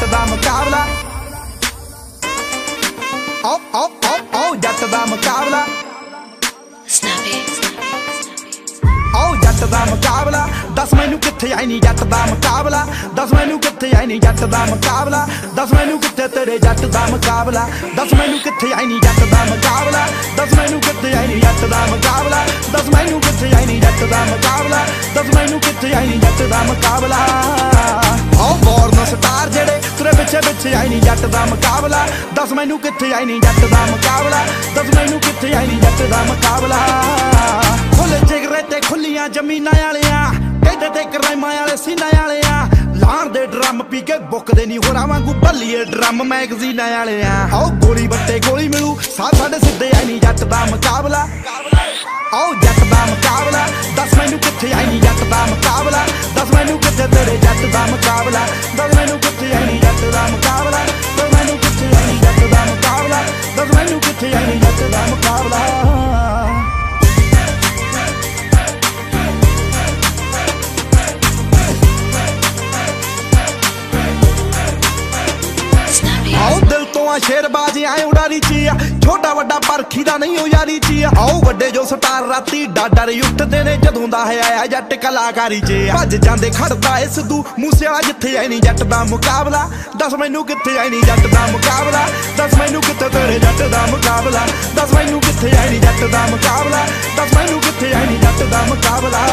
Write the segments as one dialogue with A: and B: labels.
A: जट दा मुकाबला ओ जट दा मुकाबला जट दा मुकाबला दस मैनू कित्थे आई नी जट दा मुकाबला दस मैनू कित्थे आई नी जट दा मुकाबला दस मैनू कित्थे तेरे जट दा मुकाबला दस मैनू कित्थे आई नी जट दा मुकाबला दस मैनू कित्थे आई नी जट दा मुकाबला दस मैनू कित्थे आई नी जट दा मुकाबला दस मैनू कित्थे आई नी जट दा मुकाबला ओ बॉर्न स्टार जेड़े तेरे पिछे पिछे आई नी जट दा मुकाबला दस मैनू कित्थे आई नी जट दा मुकाबला दस मैनू कित्थे आई नी जट दा मुकाबला खुले जिगरे ते खुलियां जमीनां वालियां टेढ़े ते कराइमां वाले सीनां वालियां लाण दे ड्रम पी के बुकदे नी होरां वांगू भल्लीए ड्रम मैगजीनां वालियां आओ गोली बट्टे गोली मिलू साथ साडे सिद्धे आई नी जट दा मुकाबला आओ जट दा मुकाबला दस मैनू कित्थे आई नी जट दा मुकाबला दस मैनू कित्थे तेरे जट दा मुकाबला दस मैनू कित्थे आई नी जट दा मुकाबला दस मैनू कित्थे आई नी जट दा मुकाबला दस मैनू कित्थे आई नी जट दा मुकाबला आओ दिल तो आ शेरबाजी आए उड़ारी चिया छोटा वड्डा परखी दा नहीं हो यारी चिया आओ वड्डे जो स्टार राती डाडर उठदे ने जदों दा है आया जट कलाकारी च भज जांदे खड़दा ए सिद्धू मूसे वाला जिथे आई नी जट दा मुकाबला दस मैनू कित्थे आई नी जट दा मुकाबला दस मैनू कित्थे तेरे जट दा मुकाबला दस मैनू कित्थे आई नी जट दा मुकाबला दस मैनू कित्थे आई नी जट दा मुकाबला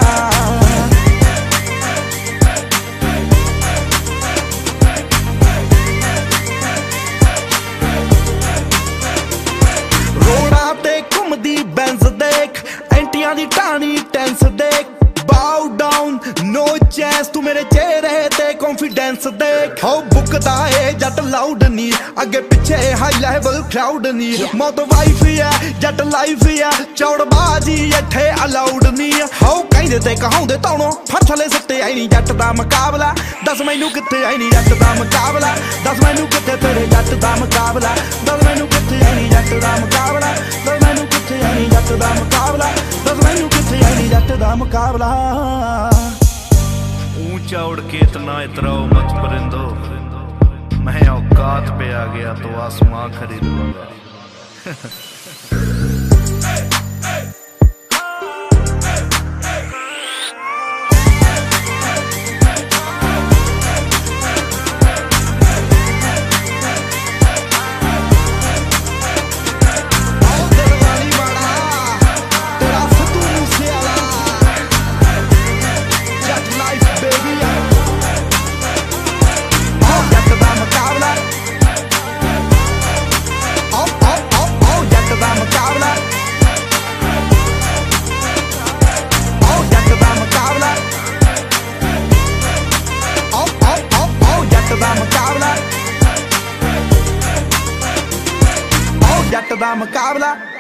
A: बैंस देख एंटियां दी टाणी टेंस देख बाउ डाउन नो चांस तू मेरे चेहरे ते कॉन्फिडेंस देख हो बुकदा है जट लाउड नी अगे पीछे हाई लेवल क्राउड नी मौत वाइफ है जट लाइफ है चौड़बाजी इथे अलाउड नी हो कहंदे ते कहाउंदे तौणों फड़ थले सिट्टे आई नी जट दा मुकाबला दस मैनू कित्थे आई नी जट दा मुकाबला दस मैनू कित्थे तेरे जट दा मुकाबला दस मैनू कित्थे आई नी जट दा मुकाबला दस मैनू कित्थे आई नी जट दा मुकाबला दस मैनू कित्थे आई नी जट दा मुकाबला
B: ऊंचा उड़ के इतना इतराओ मत परिंदो मैं औकात पे आ गया तो आसमां खरीदूंगा
A: जट दा मुकाबला